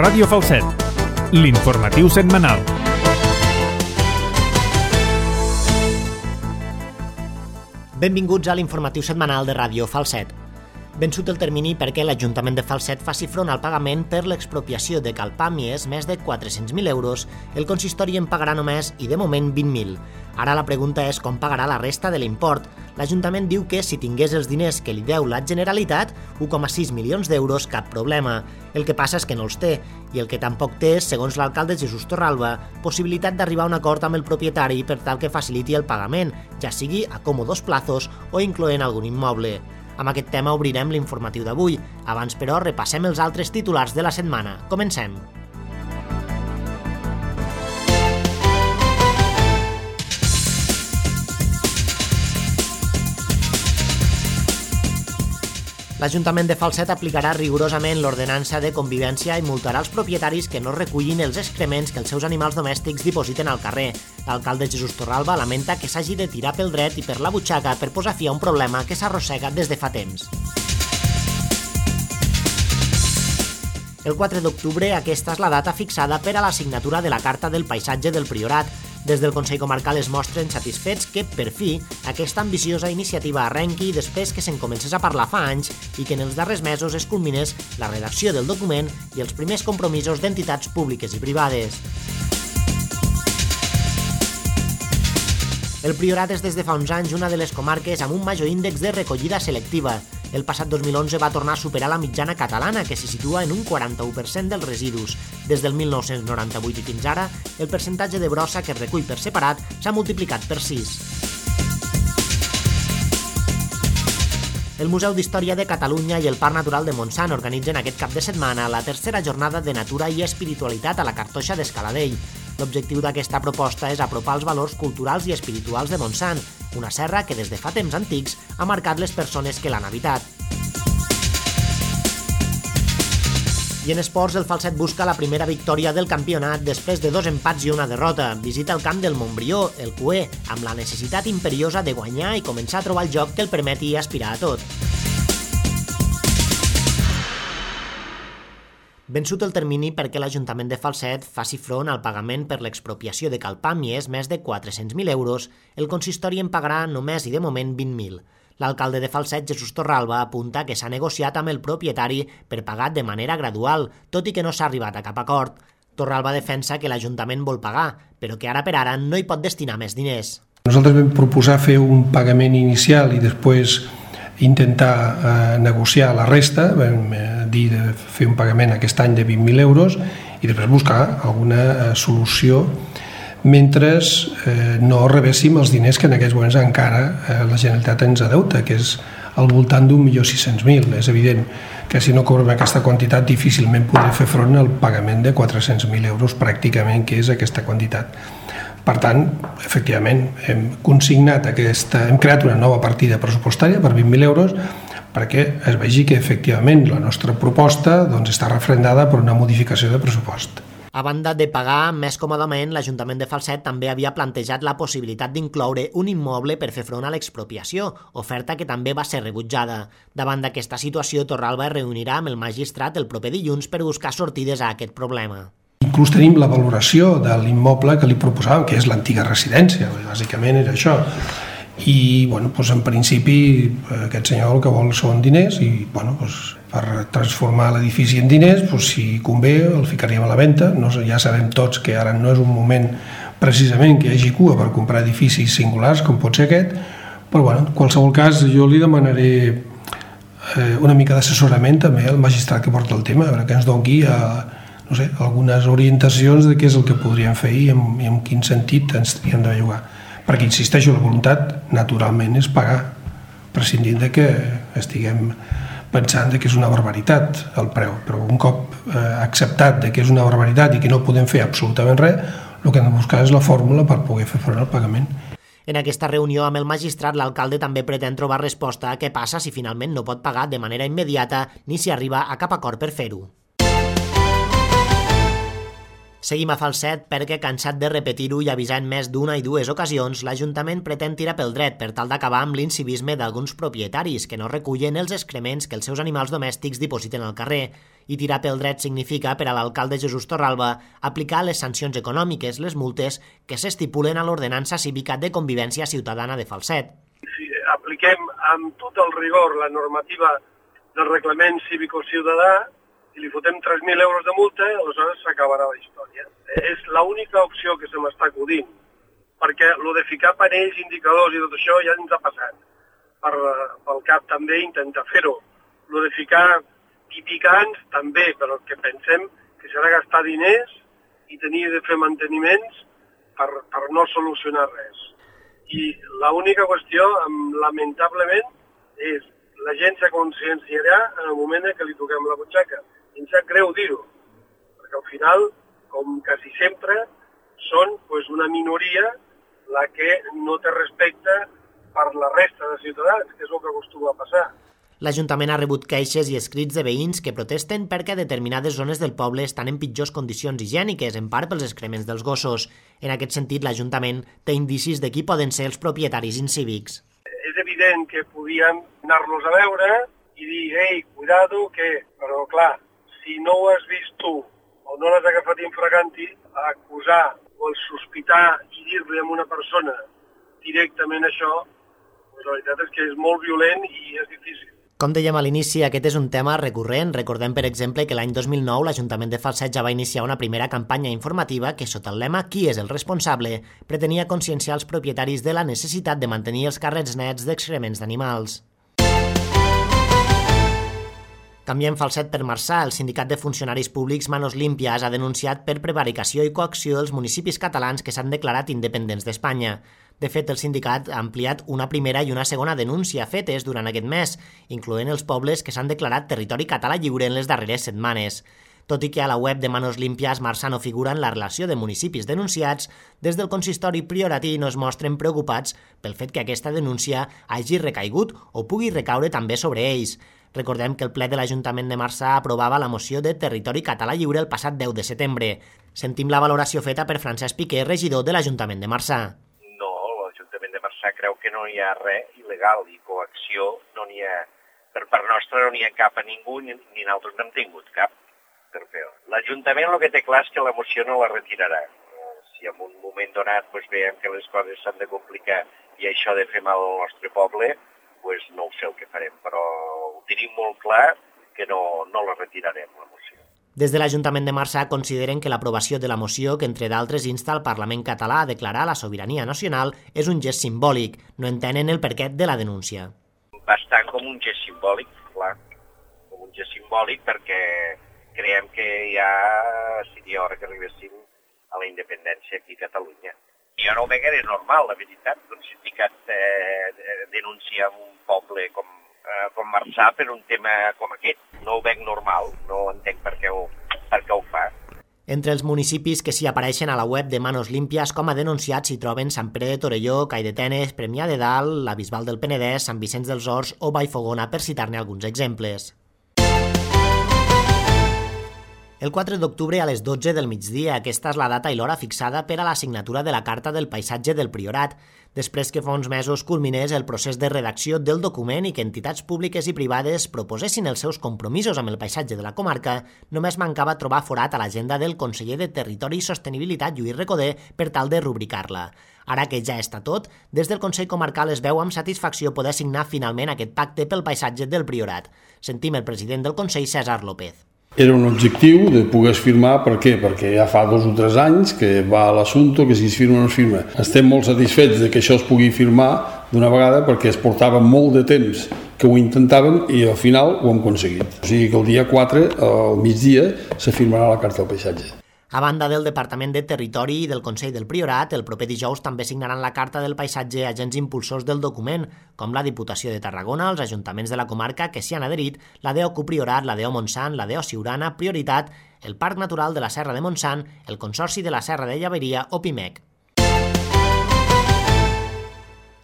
Ràdio Falset, l'informatiu setmanal. Benvinguts a l'informatiu setmanal de Ràdio Falset. Vençut el termini perquè l'Ajuntament de Falset faci front al pagament per l'expropiació de Cal Pàmies, més de 400.000 euros, el consistori en pagarà només i de moment 20.000. Ara la pregunta és com pagarà la resta de l'import. L'Ajuntament diu que si tingués els diners que li deu la Generalitat, 1,6 milions d'euros, cap problema. El que passa és que no els té, i el que tampoc té és, segons l'alcalde Jesús Torralba, possibilitat d'arribar a un acord amb el propietari per tal que faciliti el pagament, ja sigui a còmodos plazos o incloent algun immoble. Amb aquest tema obrirem l'informatiu d'avui. Abans, però, repassem els altres titulars de la setmana. Comencem. L'Ajuntament de Falset aplicarà rigorosament l'ordenança de convivència i multarà els propietaris que no recullin els excrements que els seus animals domèstics dipositen al carrer. L'alcalde Jesús Torralba lamenta que s'hagi de tirar pel dret i per la butxaca per posar fi a un problema que s'arrossega des de fa temps. El 4 d'octubre aquesta és la data fixada per a la signatura de la Carta del Paisatge del Priorat. Des del Consell Comarcal es mostren satisfets que, per fi, aquesta ambiciosa iniciativa arrenqui després que se'n comencés a parlar fa anys i que en els darrers mesos es culminés la redacció del document i els primers compromisos d'entitats públiques i privades. El Priorat és des de fa uns anys una de les comarques amb un major índex de recollida selectiva. El passat 2011 va tornar a superar la mitjana catalana, que se situa en un 41% dels residus. Des del 1998 i fins ara, el percentatge de brossa que es recull per separat s'ha multiplicat per 6. El Museu d'Història de Catalunya i el Parc Natural de Montsant organitzen aquest cap de setmana la tercera jornada de Natura i Espiritualitat a la Cartoixa d'Escaladell. L'objectiu d'aquesta proposta és apropar els valors culturals i espirituals de Montsant, una serra que des de fa temps antics ha marcat les persones que l'han habitat. I en esports, el Falset busca la primera victòria del campionat després de 2 empats i una derrota. Visita el camp del Montbrió, el Cué, amb la necessitat imperiosa de guanyar i començar a trobar el joc que el permeti aspirar a tot. Vençut el termini perquè l'Ajuntament de Falset faci front al pagament per l'expropiació de Cal Pàmies, més de 400.000 euros, el consistori en pagarà només i de moment 20.000. L'alcalde de Falset, Jesús Torralba, apunta que s'ha negociat amb el propietari per pagar de manera gradual, tot i que no s'ha arribat a cap acord. Torralba defensa que l'Ajuntament vol pagar, però que ara per ara no hi pot destinar més diners. Nosaltres vam proposar fer un pagament inicial i després intentar negociar la resta, vam dir de fer un pagament aquest any de 20.000 euros i després buscar alguna solució mentre no rebéssim els diners que en aquests moments encara la Generalitat ens adeuta, que és al voltant d'1.600.000. És evident que si no cobrem aquesta quantitat difícilment podrem fer front al pagament de 400.000 euros pràcticament, que és aquesta quantitat. Per tant, efectivament, hem creat una nova partida pressupostària per 20.000 euros perquè es vegi que efectivament la nostra proposta està refrendada per una modificació de pressupost. A banda de pagar més còmodament, l'Ajuntament de Falset també havia plantejat la possibilitat d'incloure un immoble per fer front a l'expropiació, oferta que també va ser rebutjada. Davant d'aquesta situació, Torralba es reunirà amb el magistrat el proper dilluns per buscar sortides a aquest problema. Inclús tenim la valoració de l'immoble que li proposàvem, que és l'antiga residència, bàsicament era això. I en principi aquest senyor el que vol són diners i per transformar l'edifici en diners, si convé el ficaríem a la venda. Ja sabem tots que ara no és un moment precisament que hi hagi cua per comprar edificis singulars com pot ser aquest, però en qualsevol cas jo li demanaré una mica d'assessorament també al magistrat que porta el tema, a veure que ens doni algunes orientacions de què és el que podríem fer i en quin sentit ens hauríem de bellugar. Perquè, insisteixo, la voluntat naturalment és pagar, prescindint de que estiguem pensant que és una barbaritat el preu, però un cop acceptat que és una barbaritat i que no podem fer absolutament res, el que hem de buscar és la fórmula per poder fer front al pagament. En aquesta reunió amb el magistrat, l'alcalde també pretén trobar resposta a què passa si finalment no pot pagar de manera immediata ni si arriba a cap acord per fer-ho. Seguim a Falset perquè, cansat de repetir-ho i avisar en més d'una i dues ocasions, l'Ajuntament pretén tirar pel dret per tal d'acabar amb l'incivisme d'alguns propietaris que no recullen els excrements que els seus animals domèstics dipositen al carrer. I tirar pel dret significa, per a l'alcalde Jesús Torralba, aplicar les sancions econòmiques, les multes, que s'estipulen a l'Ordenança Cívica de Convivència Ciutadana de Falset. Si apliquem amb tot el rigor la normativa del reglament cívico-ciutadà i li fotem 3.000 euros de multa, aleshores s'acabarà la història. És l'única opció que se m'està acudint, perquè el de ficar panells, indicadors i tot això ja ens ha passat. Pel cap també intentar fer-ho. El de ficar pipicants també, però el que pensem que serà gastar diners i tenir de fer manteniments per no solucionar res. I l'única qüestió, lamentablement, és la gent se conscienciarà en el moment que li toquem la butxaca. I em sap greu dir-ho, perquè al final, com quasi sempre, són una minoria la que no té respecte per la resta de ciutadans, que és el que acostuma a passar. L'Ajuntament ha rebut queixes i escrits de veïns que protesten perquè determinades zones del poble estan en pitjors condicions higièniques, en part pels excrements dels gossos. En aquest sentit, l'Ajuntament té indicis de qui poden ser els propietaris incívics. És evident que podíem anar-los a veure i dir, ei, cuidado, que... Però, clar, si no ho has vist tu o no l'has agafat infraganti, acusar o sospitar i dir-li a una persona directament això, la veritat és que és molt violent i és difícil. Com dèiem a l'inici, aquest és un tema recurrent. Recordem, per exemple, que l'any 2009 l'Ajuntament de Falset ja va iniciar una primera campanya informativa que, sota el lema «Qui és el responsable?», pretenia conscienciar els propietaris de la necessitat de mantenir els carrets nets d'excrements d'animals. Canviem Falset per Marçà. El sindicat de funcionaris públics Manos Limpias ha denunciat per prevaricació i coacció els municipis catalans que s'han declarat independents d'Espanya. De fet, el sindicat ha ampliat una primera i una segona denúncia fetes durant aquest mes, incloent els pobles que s'han declarat territori català lliure en les darreres setmanes. Tot i que a la web de Manos Limpias Marçà no figura en la relació de municipis denunciats, des del consistori prioratí no es mostren preocupats pel fet que aquesta denúncia hagi recaigut o pugui recaure també sobre ells. Recordem que el ple de l'Ajuntament de Marçà aprovava la moció de territori català lliure el passat 10 de setembre. Sentim la valoració feta per Francesc Piqué, regidor de l'Ajuntament de Marçà. No, l'Ajuntament de Marçà creu que no hi ha res il·legal i coacció no n'hi ha. Per part nostra no n'hi ha cap a ningú ni nosaltres no hem tingut cap per fer-ho. L'Ajuntament el que té clar és que la moció no la retirarà. Si en un moment donat veiem que les coses s'han de complicar i això de fer mal al nostre poble, no ho sé el que farem, però ho tenim molt clar que no la retirarem, la moció. Des de l'Ajuntament de Marçà consideren que l'aprovació de la moció, que entre d'altres insta el Parlament català a declarar la sobirania nacional, és un gest simbòlic. No entenen el perquè de la denúncia. Bastant com un gest simbòlic, clar. Com un gest simbòlic perquè creiem que ja seria hora que arribéssim a la independència aquí a Catalunya. Jo no ho veig gaire normal, la veritat, que un sindicat denuncia un poble com Marçà per un tema com aquest. No ho veig normal, no entenc per què ho fa. Entre els municipis que s'hi apareixen a la web de Manos Limpias com a denunciats s'hi troben Sant Pere de Torelló, Calldetenes, Premià de Dalt, la Bisbal del Penedès, Sant Vicenç dels Horts o Vallfogona, per citar-ne alguns exemples. El 4 d'octubre a les 12 del migdia, aquesta és la data i l'hora fixada per a la signatura de la Carta del Paisatge del Priorat, després que fa uns mesos culminés el procés de redacció del document i que entitats públiques i privades proposessin els seus compromisos amb el paisatge de la comarca, només mancava trobar forat a l'agenda del conseller de Territori i Sostenibilitat, Lluís Recoder, per tal de rubricar-la. Ara que ja està tot, des del Consell Comarcal es veu amb satisfacció poder signar finalment aquest pacte pel paisatge del Priorat. Sentim el president del Consell, César López. Era un objectiu de poder firmar, per què? Perquè ja fa 2 o 3 anys que va a l'assumpte que si es firma o no es firma. Estem molt satisfets de que això es pugui firmar d'una vegada perquè es portava molt de temps que ho intentàvem i al final ho hem aconseguit. O sigui que el dia 4, al migdia, se firmarà la Carta del Paisatge. A banda del Departament de Territori i del Consell del Priorat, el proper dijous també signaran la Carta del Paisatge agents impulsors del document, com la Diputació de Tarragona, els ajuntaments de la comarca que s'hi han adherit, la DO Priorat, la DO Montsant, la DO Siurana, Prioritat, el Parc Natural de la Serra de Montsant, el Consorci de la Serra de Llaveria o PIMEC.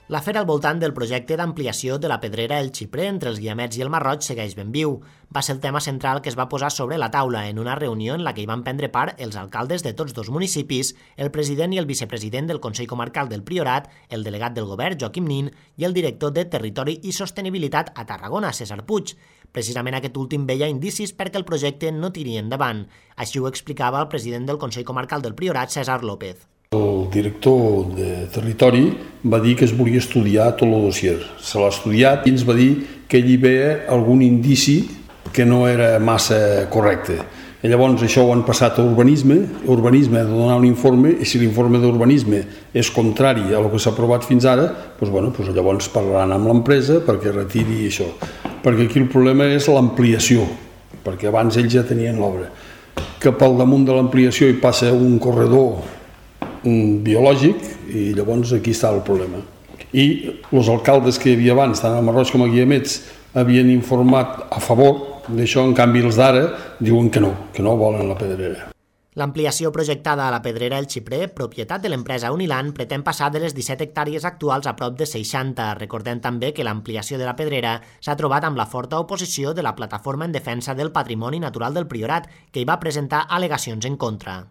L'afer al voltant del projecte d'ampliació de la pedrera El Xiprer entre els Guiamets i el Marroig segueix ben viu. Va ser el tema central que es va posar sobre la taula en una reunió en la que hi van prendre part els alcaldes de tots dos municipis, el president i el vicepresident del Consell Comarcal del Priorat, el delegat del govern, Joaquim Nin, i el director de Territori i Sostenibilitat a Tarragona, César Puig. Precisament aquest últim veia indicis perquè el projecte no tiri endavant. Així ho explicava el president del Consell Comarcal del Priorat, César López. El director de Territori va dir que es volia estudiar tot el dossier. Se l'ha estudiat i ens va dir que hi veia algun indici que no era massa correcte. I llavors això ho han passat a Urbanisme. Urbanisme ha de donar un informe i si l'informe d'Urbanisme és contrari a el que s'ha aprovat fins ara, doncs llavors parlaran amb l'empresa perquè retiri això. Perquè aquí el problema és l'ampliació, perquè abans ells ja tenien l'obra. Que pel damunt de l'ampliació hi passa un corredor biològic i llavors aquí està el problema. I els alcaldes que hi havia abans, tant a Marroig com a Guiamets, havien informat a favor d'això, en canvi els d'ara diuen que no volen la pedrera. L'ampliació projectada a la pedrera El Xiprer, propietat de l'empresa Unilan, pretén passar de les 17 hectàrees actuals a prop de 60. Recordem també que l'ampliació de la pedrera s'ha trobat amb la forta oposició de la Plataforma en Defensa del Patrimoni Natural del Priorat, que hi va presentar al·legacions en contra.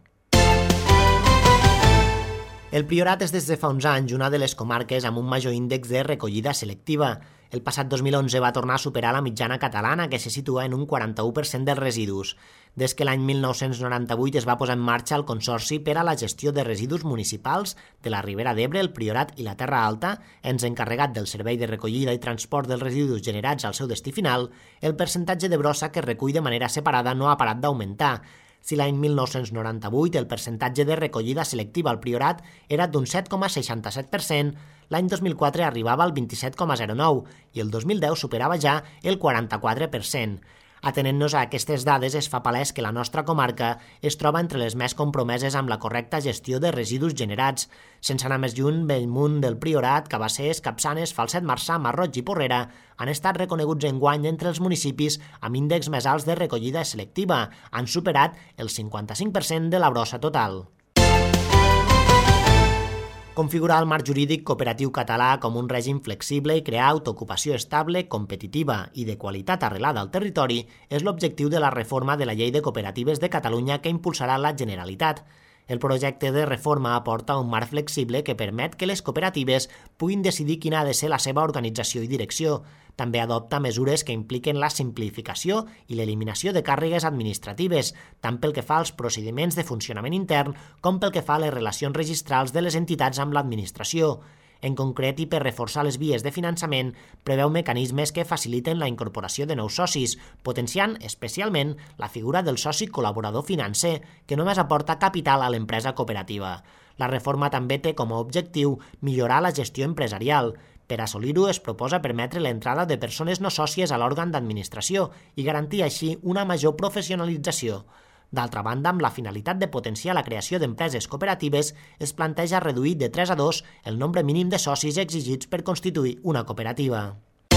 El Priorat és des de fa uns anys una de les comarques amb un major índex de recollida selectiva. El passat 2011 va tornar a superar la mitjana catalana, que se situa en un 41% dels residus. Des que l'any 1998 es va posar en marxa el Consorci per a la gestió de residus municipals de la Ribera d'Ebre, el Priorat i la Terra Alta, ens encarregat del servei de recollida i transport dels residus generats al seu destí final, el percentatge de brossa que es recull de manera separada no ha parat d'augmentar. Si l'any 1998 el percentatge de recollida selectiva al Priorat era d'un 7,67%, l'any 2004 arribava al 27,09% i el 2010 superava ja el 44%. Atenent-nos a aquestes dades, es fa palès que la nostra comarca es troba entre les més compromeses amb la correcta gestió de residus generats. Sense anar més lluny, Bellmunt del Priorat, Cabassers, Capçanes, Falset, Marçà, Marroig i Porrera han estat reconeguts enguany entre els municipis amb índexs més alts de recollida selectiva. Han superat el 55% de la brossa total. Configurar el marc jurídic cooperatiu català com un règim flexible i crear autoocupació estable, competitiva i de qualitat arrelada al territori és l'objectiu de la reforma de la Llei de Cooperatives de Catalunya que impulsarà la Generalitat. El projecte de reforma aporta un marc flexible que permet que les cooperatives puguin decidir quina ha de ser la seva organització i direcció. També adopta mesures que impliquen la simplificació i l'eliminació de càrregues administratives, tant pel que fa als procediments de funcionament intern com pel que fa a les relacions registrals de les entitats amb l'administració. En concret, i per reforçar les vies de finançament, preveu mecanismes que faciliten la incorporació de nous socis, potenciant especialment la figura del soci col·laborador financer, que només aporta capital a l'empresa cooperativa. La reforma també té com a objectiu millorar la gestió empresarial. Per assolir-ho, es proposa permetre l'entrada de persones no sòcies a l'òrgan d'administració i garantir així una major professionalització. D'altra banda, amb la finalitat de potenciar la creació d'empreses cooperatives, es planteja reduir de 3 a 2 el nombre mínim de socis exigits per constituir una cooperativa.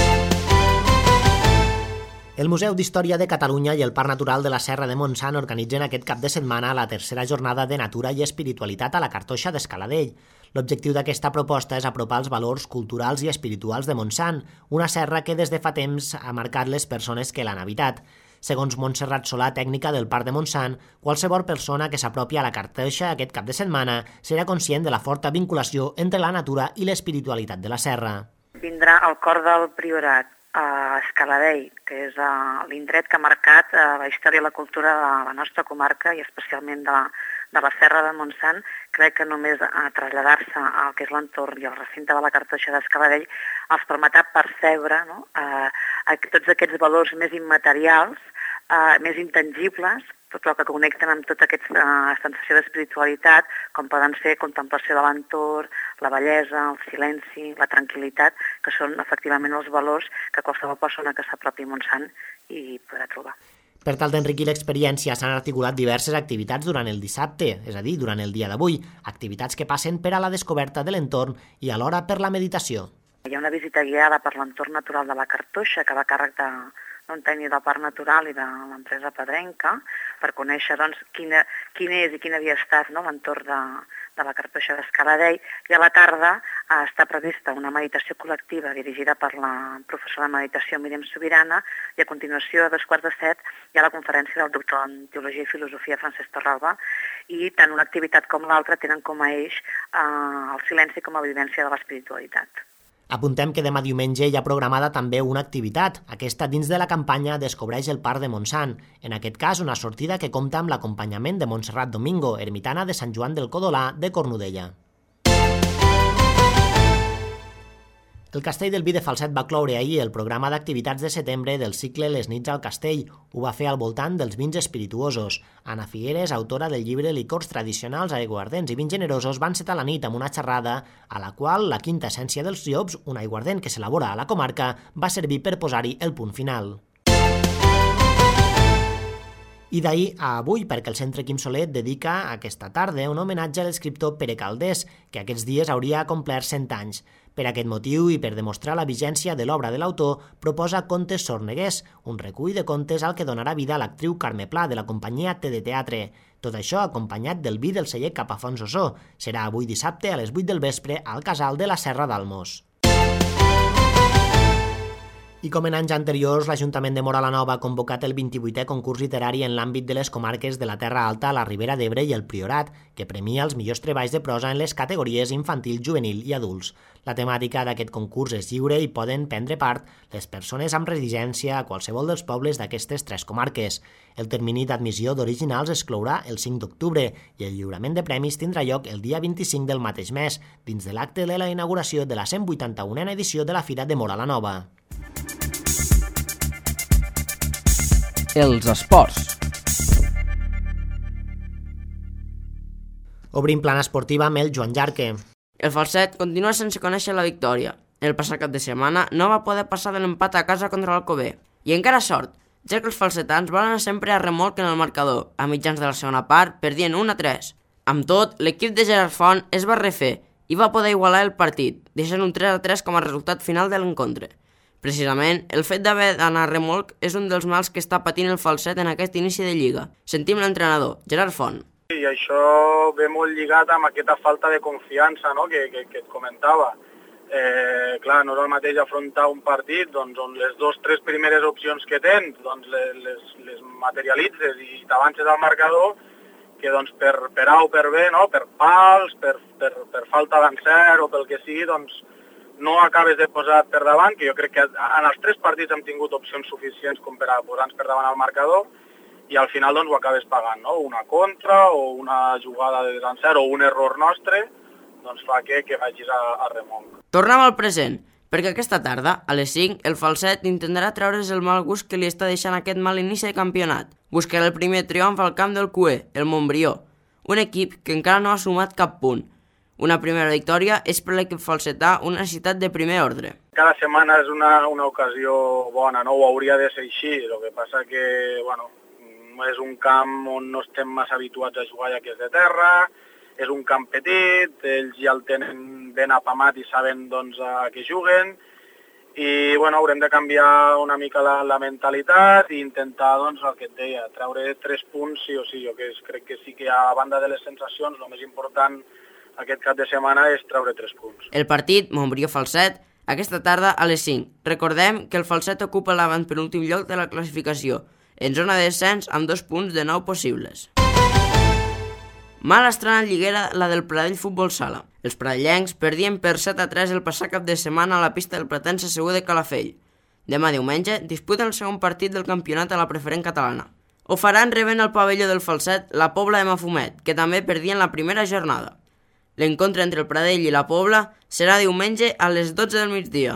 El Museu d'Història de Catalunya i el Parc Natural de la Serra de Montsant organitzen aquest cap de setmana la tercera jornada de Natura i Espiritualitat a la Cartoixa d'Escaladell. L'objectiu d'aquesta proposta és apropar els valors culturals i espirituals de Montsant, una serra que des de fa temps ha marcat les persones que l'han habitat. Segons Montserrat Solà, tècnica del Parc de Montsant, qualsevol persona que s'apropi a la Cartoixa aquest cap de setmana serà conscient de la forta vinculació entre la natura i l'espiritualitat de la serra. Vindrà al cor del Priorat, a Escaladell, que és l'indret que ha marcat la història i la cultura de la nostra comarca i especialment de la Serra de Montsant. Crec que només traslladar-se al que és l'entorn i el recinte de la Cartoixa d'Escaladell els permetrà percebre tots aquests valors més immaterials, més intangibles, tot el que connecten amb tota aquesta sensació d'espiritualitat, com poden ser contemplació de l'entorn, la bellesa, el silenci, la tranquil·litat, que són efectivament els valors que qualsevol persona que s'apropi a Montsant hi podrà trobar. Per tal d'enriquir l'experiència s'han articulat diverses activitats durant el dissabte, és a dir, durant el dia d'avui, activitats que passen per a la descoberta de l'entorn i alhora per la meditació. Hi ha una visita guiada per l'entorn natural de la Cartoixa que va a càrrec d'un tècnic del Parc Natural i de l'empresa pedrenca per conèixer quin és i quin havia estat l'entorn de de la Cartoixa d'Escaladei, i a la tarda està prevista una meditació col·lectiva dirigida per la professora de meditació Míriam Sobirana, i a continuació, a 6:45, hi ha la conferència del doctor en Teologia i Filosofia Francesc Torralba, i tant una activitat com l'altra tenen com a eix el silenci com a vivència de l'espiritualitat. Apuntem que demà diumenge hi ha programada també una activitat, aquesta dins de la campanya Descobreix el Parc de Montsant, en aquest cas una sortida que compta amb l'acompanyament de Montserrat Domingo, ermitana de Sant Joan del Codolà de Cornudella. El Castell del Vi de Falset va cloure ahir el programa d'activitats de setembre del cicle Les nits al Castell. Ho va fer al voltant dels vins espirituosos. Anna Figueres, autora del llibre Licors tradicionals, aiguardents i vins generosos, va encetar la nit amb una xerrada a la qual la quinta essència dels llops, un aiguardent que s'elabora a la comarca, va servir per posar-hi el punt final. I d'ahir a avui, perquè el Centre Quim Soler dedica aquesta tarda un homenatge a l'escriptor Pere Calders, que aquests dies hauria complert 100 anys. Per aquest motiu i per demostrar la vigència de l'obra de l'autor, proposa Contes Sorneguers, un recull de contes al que donarà vida l'actriu Carme Pla, de la companyia T de Teatre. Tot això acompanyat del vi del celler Capafonts Ossó. Serà avui dissabte a les 8 del vespre al Casal de la Serra d'Almos. I com en anys anteriors, l'Ajuntament de Móra la Nova ha convocat el 28è concurs literari en l'àmbit de les comarques de la Terra Alta, la Ribera d'Ebre i el Priorat, que premia els millors treballs de prosa en les categories infantil, juvenil i adults. La temàtica d'aquest concurs és lliure i poden prendre part les persones amb residència a qualsevol dels pobles d'aquestes 3 comarques. El termini d'admissió d'originals es clourà el 5 d'octubre i el lliurament de premis tindrà lloc el dia 25 del mateix mes, dins de l'acte de la inauguració de la 181a edició de la Fira de Móra la Nova. Els esports. Obrim plana esportiva amb el Joan Jarque. El Falset continua sense conèixer la victòria. El passat cap de setmana no va poder passar de l'empat a casa contra l'Alcover. I encara sort, ja que els falsetans van anar sempre a remolc en el marcador. A mitjans de la segona part perdien 1-3. Amb tot, l'equip de Gerard Font es va refer i va poder igualar el partit, deixant un 3-3 com a resultat final de l'encontre. Precisament, el fet d'haver d'anar a remolc és un dels mals que està patint el Falset en aquest inici de Lliga. Sentim l'entrenador, Gerard Font. I això ve molt lligat amb aquesta falta de confiança, no?, que et comentava. Clar, no és el mateix afrontar un partit on les 2-3 primeres opcions que tens les materialitzes i t'avances al marcador, que per A o per B, no?, per pals, per falta d'encert o pel que sigui, no acabes de posar per davant, que jo crec que en els 3 partits hem tingut opcions suficients com per a posar-nos per davant al marcador, i al final ho acabes pagant, no? Una contra o una jugada de desencert o un error nostre fa que vagis a remolc. Tornem al present, perquè aquesta tarda, a les 5, el Falset intentarà treure's el mal gust que li està deixant aquest mal inici de campionat. Buscarà el primer triomf al camp del CUE, el Montbrió, un equip que encara no ha sumat cap punt. Una primera victòria és per l'equip falsetà una necessitat de primer ordre. Cada setmana és una ocasió bona, no? Ho hauria de ser així. El que passa que, és un camp on no estem massa habituats a jugar, ja que és de terra, és un camp petit, ells ja el tenen ben apamat i saben a què juguen, i haurem de canviar una mica la mentalitat i intentar, el que et deia, treure 3 punts sí o sí. Jo crec que sí que a banda de les sensacions, el més important aquest cap de setmana és treure 3 punts. El partit Montbrió-Falset aquesta tarda a les 5. Recordem que el Falset ocupa l'avantpenúltim lloc de la classificació, en zona de descens amb 2 punts de 9 possibles. Mala estrena lliguera la del Pradell Futbol Sala. Els pradellencs perdien per 7-3 el passat cap de setmana a la pista del Platense Segur de Calafell. Demà diumenge disputen el segon partit del campionat a la preferent catalana. Ho faran rebent al pavelló del Falset la Pobla de Mafumet, que també perdien la primera jornada. L'encontre entre el Pradell i la Pobla serà diumenge a les 12 del migdia.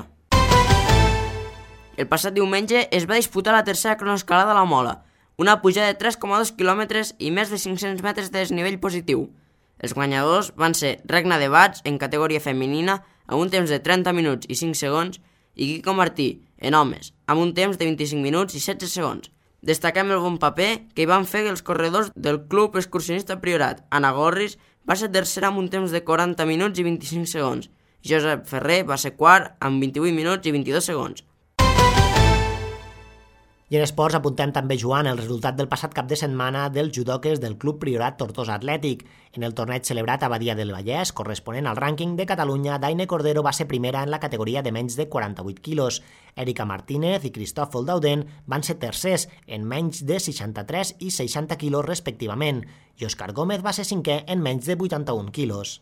El passat diumenge es va disputar la tercera cronoescalada a la Mola, una pujada de 3,2 quilòmetres i més de 500 metres de desnivell positiu. Els guanyadors van ser Regna de Bats, en categoria femenina, amb un temps de 30 minuts i 5 segons, i Quico Martí, en homes, amb un temps de 25 minuts i 16 segons. Destaquem el bon paper que hi van fer els corredors del Club Excursionista Priorat. Anna Gorris va ser tercera amb un temps de 40 minuts i 25 segons. Josep Ferrer va ser quart amb 28 minuts i 22 segons. I en esports apuntem també, Joan, el resultat del passat cap de setmana dels judoques del Club Priorat Tortosa Atlètic. En el torneig celebrat a Badia del Vallès, corresponent al rànquing de Catalunya, Daine Cordero va ser primera en la categoria de menys de 48 quilos. Erika Martínez i Cristòfol Dauden van ser tercers en menys de 63 i 60 quilos respectivament, i Òscar Gómez va ser cinquè en menys de 81 quilos.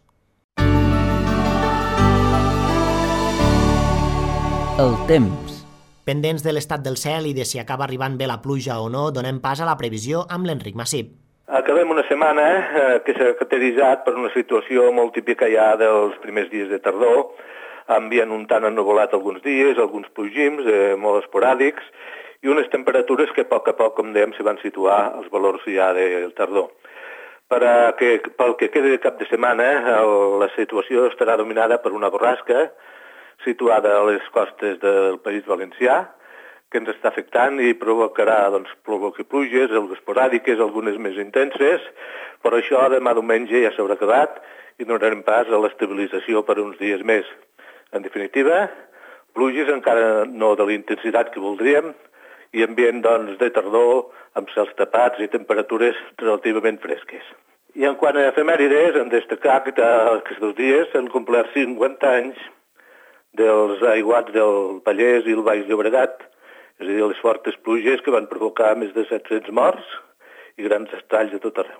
El temps. Pendents de l'estat del cel i de si acaba arribant bé la pluja o no, donem pas a la previsió amb l'Enric Massip. Acabem una setmana que s'ha caracteritzat per una situació molt típica ja dels primers dies de tardor, ambient un tant ennuvolat alguns dies, alguns plogims molt esporàdics i unes temperatures que a poc, com dèiem, s'hi van situar als valors ja del tardor. Pel que queda de cap de setmana, la situació estarà dominada per una borrasca situada a les costes del País Valencià, que ens està afectant i provocarà pluges, esporàdiques, algunes més intenses, però això demà diumenge ja s'haurà acabat i donarem pas a l'estabilització per uns dies més. En definitiva, pluges encara no de la intensitat que voldríem i ambient de tardor amb cels tapats i temperatures relativament fresques. I en quant a efemèrides, hem destacat que aquests dies s'han complert 50 anys dels aiguats del Vallès i el Baix Llobregat, és a dir, les fortes pluges que van provocar més de 700 morts i grans estralls a tot arreu.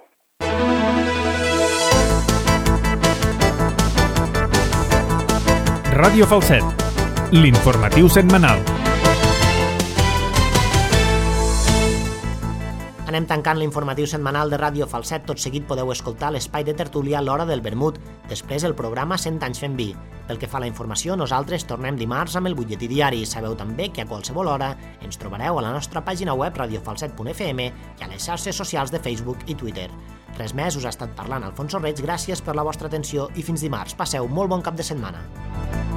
Ràdio Falset, l'informatiu setmanal. Anem tancant l'informatiu setmanal de Ràdio Falset. Tot seguit podeu escoltar l'espai de tertúlia L'Hora del Vermut, després el programa 100 anys fent vi. Pel que fa a la informació, nosaltres tornem dimarts amb el butlletí diari. Sabeu també que a qualsevol hora ens trobareu a la nostra pàgina web radiofalset.fm i a les xarxes socials de Facebook i Twitter. Res més, us ha estat parlant Alfonso Reig, gràcies per la vostra atenció i fins dimarts. Passeu molt bon cap de setmana.